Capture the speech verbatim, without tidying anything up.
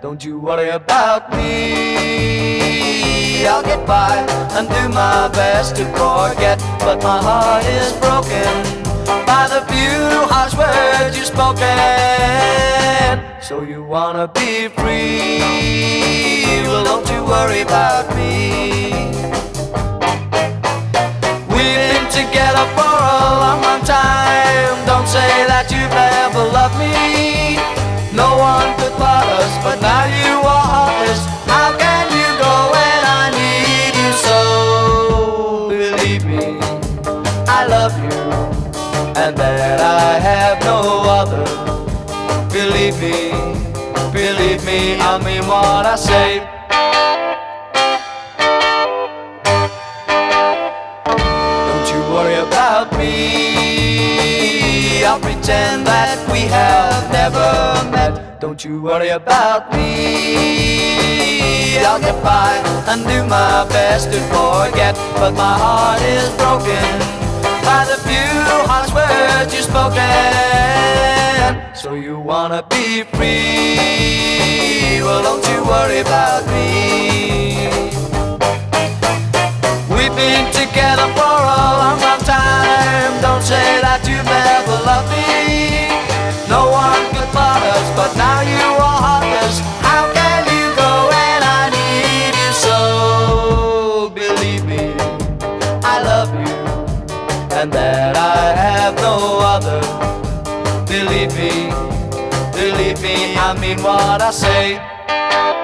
don't you worry about me. I'll get by and do my best to forget, but my heart is broken by the few harsh words you've spoken. So you wanna be free, well don't you worry about me. We've been together for a long, long time. Don't say that you've never loved me. No one could part us, but now you are heartless. How can you go when I need you so? Believe me, I love you, and that I have no other. Believe me, believe me, I mean what I say. Don't you worry about me, I'll pretend that we have never met. Don't you worry about me, I'll get by and do my best to forget, but my heart is broken by the few harsh words you've spoken. So you wanna be free, well don't you worry about me. We've been together for a long, long time. Don't say that you've never loved me. No one could part us, but now you are heartless. How can you go when I need you so? Believe me, I love you, and that I have no other. Believe me, believe me, I mean what I say.